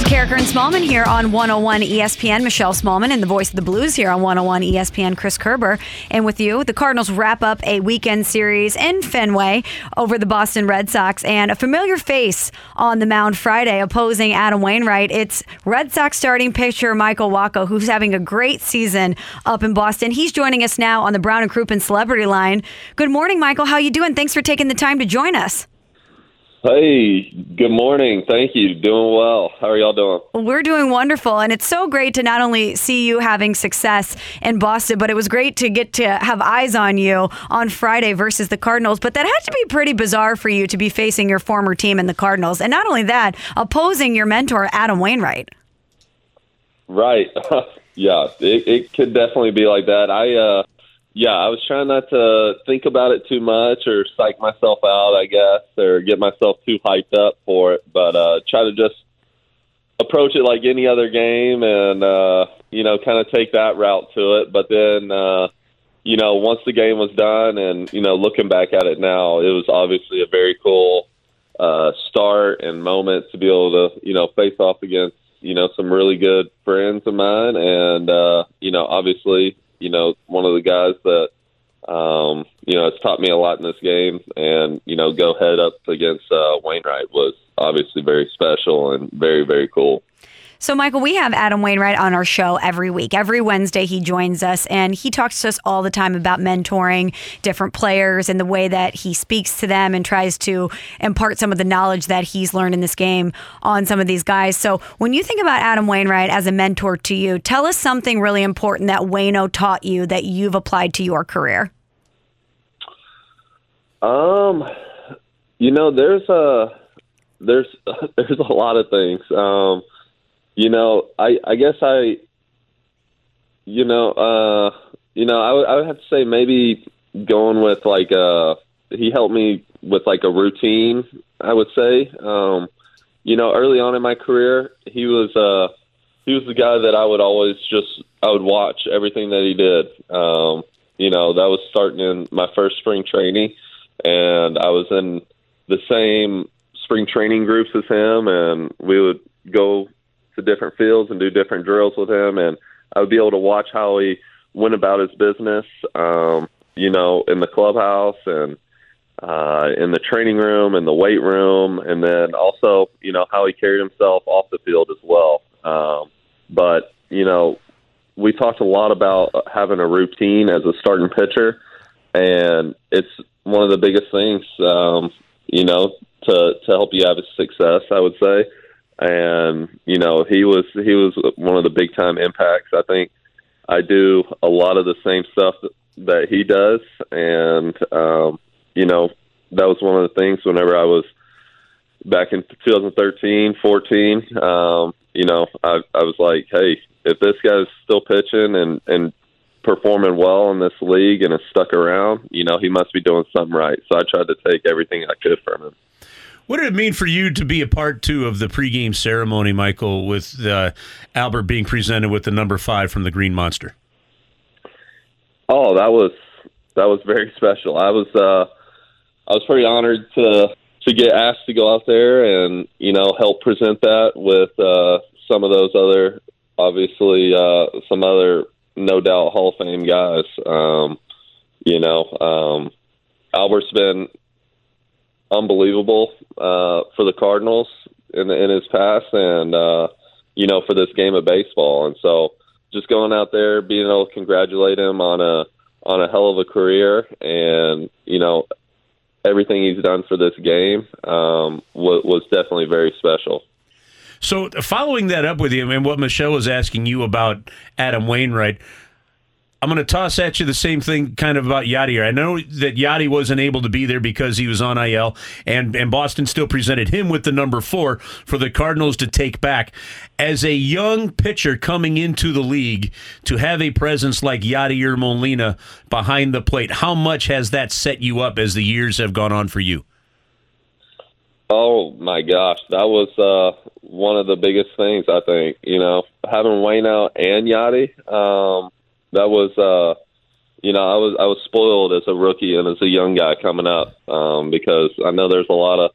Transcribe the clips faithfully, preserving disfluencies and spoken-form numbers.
Carricker and Smallman here on one oh one E S P N. Michelle Smallman and the voice of the Blues here on one oh one E S P N, Chris Kerber. And with you, the Cardinals wrap up a weekend series in Fenway over the Boston Red Sox. And a familiar face on the mound Friday opposing Adam Wainwright. It's Red Sox starting pitcher Michael Wacha, who's having a great season up in Boston. He's joining us now on the Brown and Crouppen Celebrity Line. Good morning, Michael. How you doing? Thanks for taking the time to join us. Hey, good morning. Thank you. Doing well. How are y'all doing? Well, we're doing wonderful, and it's so great to not only see you having success in Boston, but it was great to get to have eyes on you on Friday versus the Cardinals. But that had to be pretty bizarre for you to be facing your former team in the Cardinals, and not only that, opposing your mentor, Adam Wainwright. Right. Yeah, it, it could definitely be like that. I, uh, yeah, I was trying not to think about it too much or psych myself out, I guess, or get myself too hyped up for it. But uh, try to just approach it like any other game and, uh, you know, kind of take that route to it. But then, uh, you know, once the game was done and, you know, looking back at it now, it was obviously a very cool uh, start and moment to be able to, you know, face off against, you know, some really good friends of mine. And, uh, you know, obviously, you know, one of the guys that, um, you know, has taught me a lot in this game. And, you know, go head up against uh, Wainwright was obviously very special and very, very cool. So, Michael, we have Adam Wainwright on our show every week. Every Wednesday he joins us, and he talks to us all the time about mentoring different players and the way that he speaks to them and tries to impart some of the knowledge that he's learned in this game on some of these guys. So when you think about Adam Wainwright as a mentor to you, tell us something really important that Waino taught you that you've applied to your career. Um, you know, there's a, there's, there's a lot of things. Um, You know, I, I guess I, you know, uh, you know, I, w- I would have to say maybe going with like, uh, he helped me with like a routine, I would say. Um, you know, early on in my career, he was, uh, he was the guy that I would always just, I would watch everything that he did. Um, you know, that was starting in my first spring training, and I was in the same spring training groups as him, and we would go to different fields and do different drills with him, and I would be able to watch how he went about his business, um, you know, in the clubhouse and uh, in the training room and the weight room, and then also, you know, how he carried himself off the field as well. Um, but, you know, we talked a lot about having a routine as a starting pitcher, and it's one of the biggest things, um, you know, to, to help you have success, I would say. And, you know, he was he was one of the big time impacts. I think I do a lot of the same stuff that, that he does. And, um, you know, that was one of the things whenever I was back in twenty thirteen, fourteen, um, you know, I, I was like, hey, if this guy's still pitching and, and performing well in this league and is stuck around, you know, he must be doing something right. So I tried to take everything I could from him. What did it mean for you to be a part two of the pregame ceremony, Michael, with uh, Albert being presented with the number five from the Green Monster? Oh, that was that was very special. I was uh, I was pretty honored to to get asked to go out there and, you know, help present that with uh, some of those other, obviously, uh, some other no doubt Hall of Fame guys. Um, you know, um, Albert's been unbelievable uh, for the Cardinals in, in his past, and uh, you know, for this game of baseball. And so, just going out there, being able to congratulate him on a on a hell of a career, and you know, everything he's done for this game um, was, was definitely very special. So, following that up with you, and what Michelle was asking you about Adam Wainwright, I'm going to toss at you the same thing kind of about Yadier. I know that Yadi wasn't able to be there because he was on I L, and, and Boston still presented him with the number four for the Cardinals to take back. As a young pitcher coming into the league, to have a presence like Yadier Molina behind the plate, how much has that set you up as the years have gone on for you? Oh, my gosh. That was uh, one of the biggest things, I think. You know, having Wayne out and Yadi, um, that was, uh, you know, I was I was spoiled as a rookie and as a young guy coming up um, because I know there's a lot of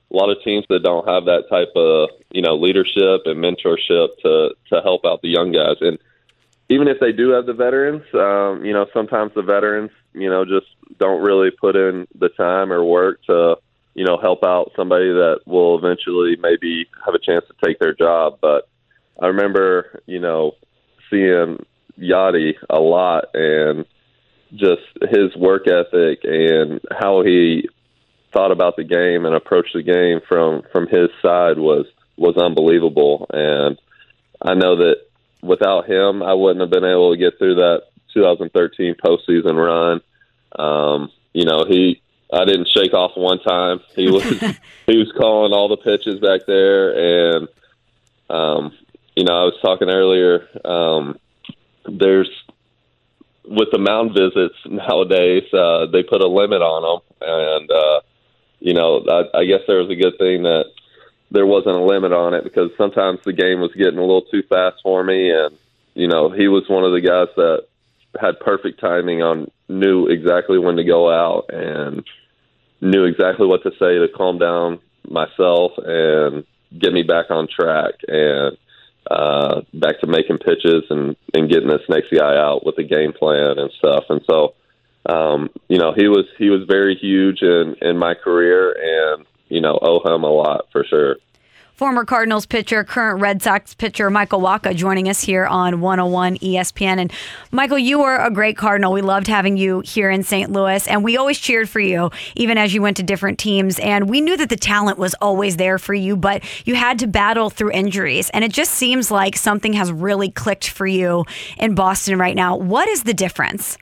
a lot of teams that don't have that type of, you know, leadership and mentorship to, to help out the young guys. And even if they do have the veterans, um, you know, sometimes the veterans, you know, just don't really put in the time or work to, you know, help out somebody that will eventually maybe have a chance to take their job. But I remember, you know, seeing Yadi a lot, and just his work ethic and how he thought about the game and approached the game from, from his side was, was unbelievable. And I know that without him, I wouldn't have been able to get through that two thousand thirteen postseason run. Um, you know, he, I didn't shake off one time. He was, he was calling all the pitches back there. And, um, you know, I was talking earlier, um, there's, with the mound visits nowadays, uh, they put a limit on them. And, uh, you know, I, I guess there was a good thing that there wasn't a limit on it, because sometimes the game was getting a little too fast for me. And, you know, he was one of the guys that had perfect timing on, knew exactly when to go out and knew exactly what to say to calm down myself and get me back on track and uh, back to making pitches and, and getting this next guy out with a game plan and stuff. And so, um, you know, he was, he was very huge in, in my career, and, you know, owe him a lot for sure. Former Cardinals pitcher, current Red Sox pitcher, Michael Wacha, joining us here on one oh one E S P N. And Michael, you were a great Cardinal. We loved having you here in Saint Louis, and we always cheered for you, even as you went to different teams. And we knew that the talent was always there for you, but you had to battle through injuries. And it just seems like something has really clicked for you in Boston right now. What is the difference?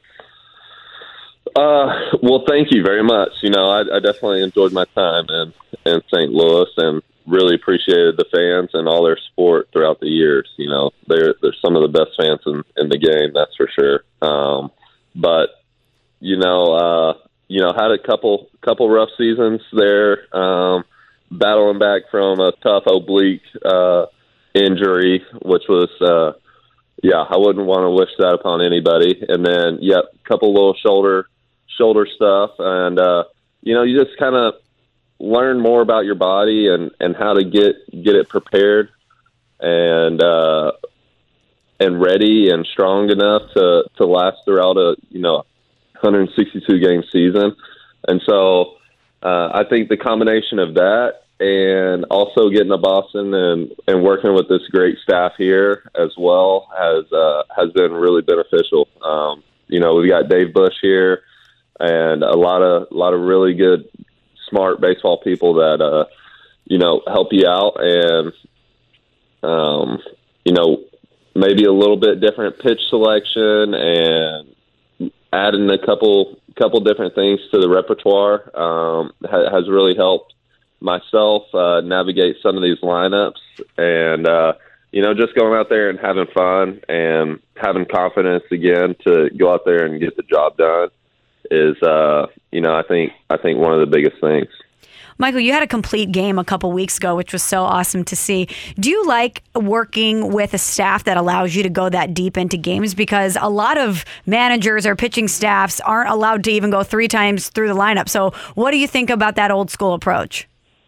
Uh, well, thank you very much. You know, I, I definitely enjoyed my time in, in Saint Louis, and really appreciated the fans and all their support throughout the years. You know, they're, they're some of the best fans in, in the game, that's for sure. Um, but, you know, uh, you know, had a couple, couple rough seasons there, um, battling back from a tough oblique, uh, injury, which was, uh, yeah, I wouldn't want to wish that upon anybody. And then, yep, a couple little shoulder, shoulder stuff. And, uh, you know, you just kind of learn more about your body and, and how to get, get it prepared and, uh, and ready and strong enough to, to last throughout a, you know, one hundred sixty-two game season. And so, uh, I think the combination of that and also getting to Boston and, and working with this great staff here as well has, uh, has been really beneficial. Um, you know, we've got Dave Bush here and a lot of, a lot of really good, smart baseball people that, uh, you know, help you out, and, um, you know, maybe a little bit different pitch selection and adding a couple, couple different things to the repertoire, um, ha- has really helped myself, uh, navigate some of these lineups, and, uh, you know, just going out there and having fun and having confidence again to go out there and get the job done is, uh, you know, I think, I think one of the biggest things. Michael, you had a complete game a couple weeks ago, which was so awesome to see. Do you like working with a staff that allows you to go that deep into games? Because a lot of managers or pitching staffs aren't allowed to even go three times through the lineup. So what do you think about that old school approach?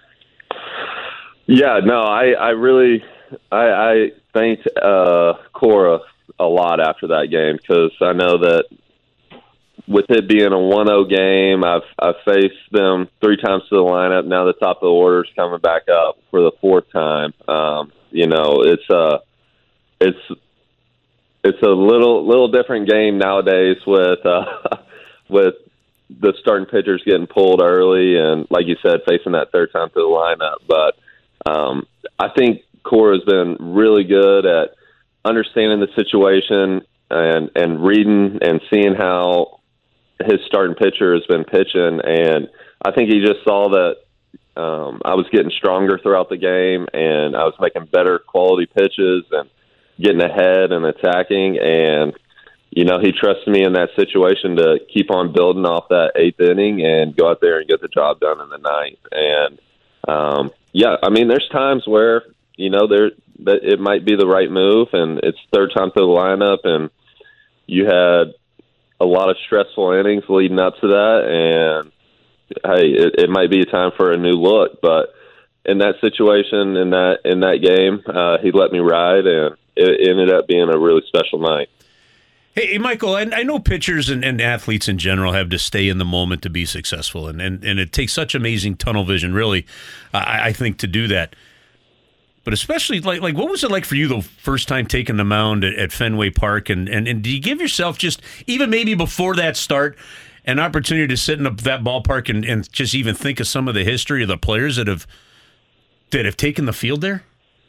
Yeah, no, I, I really, I, I thanked uh, Cora a lot after that game, because I know that with it being a one oh game, I've I've faced them three times to the lineup. Now the top of the order is coming back up for the fourth time. Um, you know, it's a it's it's a little little different game nowadays with uh, with the starting pitchers getting pulled early, and like you said, facing that third time to the lineup. But um, I think Cora has been really good at understanding the situation and and reading and seeing how his starting pitcher has been pitching, and I think he just saw that um, I was getting stronger throughout the game, and I was making better quality pitches and getting ahead and attacking, and you know, he trusted me in that situation to keep on building off that eighth inning and go out there and get the job done in the ninth. And um, yeah, I mean, there's times where you know there that it might be the right move, and it's third time through the lineup, and you had a lot of stressful innings leading up to that, and hey, it, it might be a time for a new look. But in that situation, in that in that game, uh, he let me ride, and it ended up being a really special night. Hey, hey, Michael, I, I know pitchers and, and athletes in general have to stay in the moment to be successful, and, and, and it takes such amazing tunnel vision, really, I, I think, to do that. But especially, like, like, what was it like for you the first time taking the mound at, at Fenway Park? And, and, and do you give yourself just, even maybe before that start, an opportunity to sit in a, that ballpark and, and just even think of some of the history of the players that have that have taken the field there?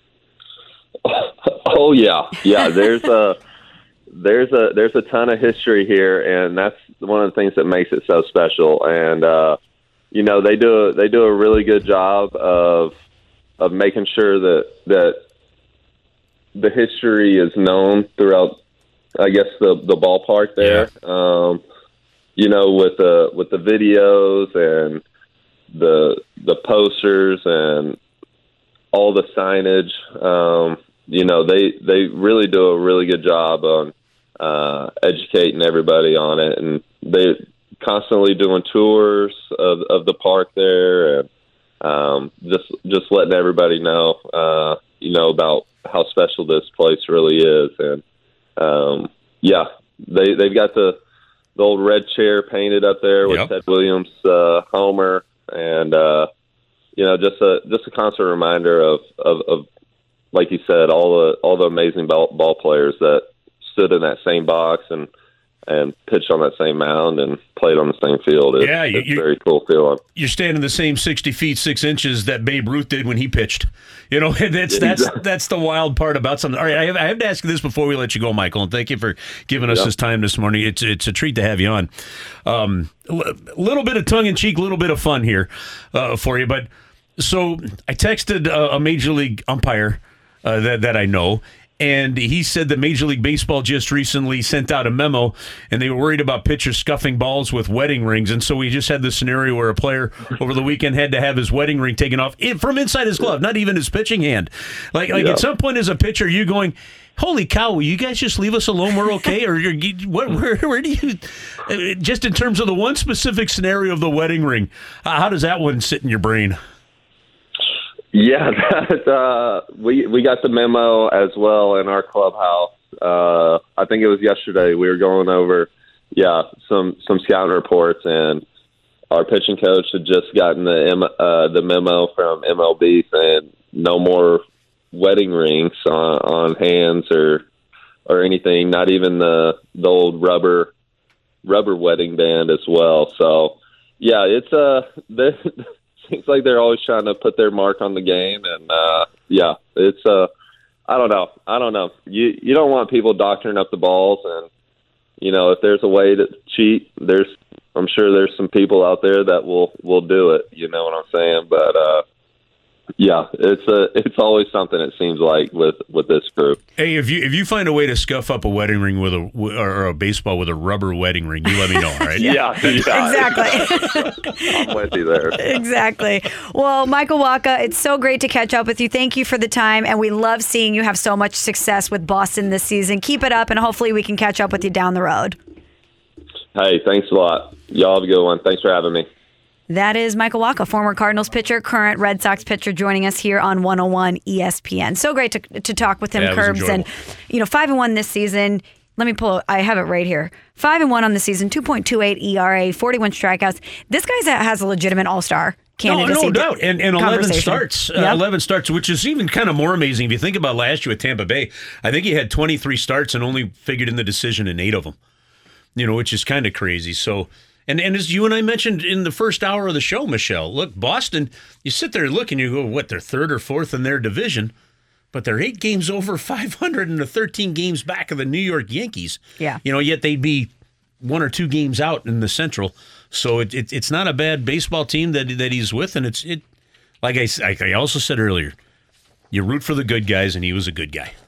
Oh, yeah. Yeah, there's a, there's a, there's a ton of history here, and that's one of the things that makes it so special. And, uh, you know, they do, they do a really good job of, of making sure that that the history is known throughout, I guess, the, the ballpark there. Yeah. Um, you know, with the with the videos and the the posters and all the signage. Um, you know, they they really do a really good job on uh, educating everybody on it, and they constantly doing tours of of the park there, and Um, just just letting everybody know, uh, you know, about how special this place really is. And, um, yeah, they, they've got the, the old red chair painted up there with yep. Ted Williams, uh, Homer, and, uh, you know, just a, just a constant reminder of, of, of, like you said, all the, all the amazing ball, ball players that stood in that same box and, and pitched on that same mound and played on the same field. It's, yeah, you, it's a very cool feeling. You're standing the same sixty feet, six inches that Babe Ruth did when he pitched. You know, that's that's that's the wild part about something. All right, I have, I have to ask you this before we let you go, Michael, and thank you for giving us yeah. this time this morning. It's it's a treat to have you on. Um, a little bit of tongue-in-cheek, a little bit of fun here uh, for you. But so I texted a, a Major League umpire uh, that, that I know, and he said that Major League Baseball just recently sent out a memo, and they were worried about pitchers scuffing balls with wedding rings. And so we just had this scenario where a player over the weekend had to have his wedding ring taken off from inside his glove, not even his pitching hand. Like, like yeah. at some point as a pitcher, you going, holy cow, will you guys just leave us alone? We're okay? Or you're, what, where, where do you, just in terms of the one specific scenario of the wedding ring, how does that one sit in your brain? Yeah, that, uh, we we got the memo as well in our clubhouse. Uh, I think it was yesterday. We were going over, yeah, some some scouting reports, and our pitching coach had just gotten the M, uh, the memo from M L B saying no more wedding rings on, on hands or or anything. Not even the the old rubber rubber wedding band as well. So, yeah, it's uh. Seems like they're always trying to put their mark on the game, and uh, yeah, it's uh, I don't know, I don't know. You you don't want people doctoring up the balls, and you know if there's a way to cheat, there's I'm sure there's some people out there that will will do it. You know what I'm saying? But uh, yeah, it's a it's always something. It seems like with, with this group. Hey, if you if you find a way to scuff up a wedding ring with a or a baseball with a rubber wedding ring, you let me know. All right? yeah, yeah, exactly. I'm with you there. Exactly. Well, Michael Wacha, it's so great to catch up with you. Thank you for the time, and we love seeing you have so much success with Boston this season. Keep it up, and hopefully we can catch up with you down the road. Hey, thanks a lot. Y'all have a good one. Thanks for having me. That is Michael Wacha, former Cardinals pitcher, current Red Sox pitcher, joining us here on one oh one E S P N. So great to to talk with him, yeah, Curbs. And, you know, five and one this season. Let me pull, I have it right here. Five and one on the season, two point two eight E R A, forty-one strikeouts. This guy has a legitimate all-star candidacy. No, no doubt. And, and eleven starts, yep. uh, eleven starts, which is even kind of more amazing. If you think about last year with Tampa Bay, I think he had twenty-three starts and only figured in the decision in eight of them, you know, which is kind of crazy. So, And and as you and I mentioned in the first hour of the show, Michelle, look, Boston, you sit there and look and you go, what, they're third or fourth in their division, but they're eight games over five hundred and they're thirteen games back of the New York Yankees. Yeah. You know, yet they'd be one or two games out in the Central. So it, it it's not a bad baseball team that that he's with. And it's, it like I, like I also said earlier, you root for the good guys, and he was a good guy.